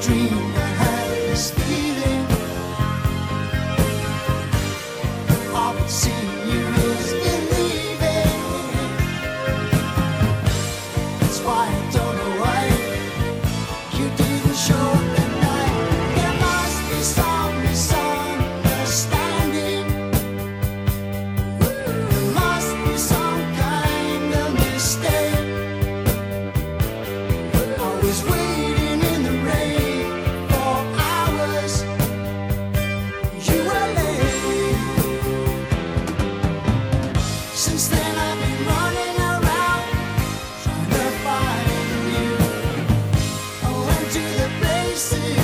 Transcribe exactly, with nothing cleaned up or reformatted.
dream I had this feeling of seeing you is believing. That's why I don't know why you didn't show up at night. There must be some misunderstanding. There must be some kind of mistake. I was waiting in the rain for hours. You were late. Since then I've been running around trying to find you. I went to the places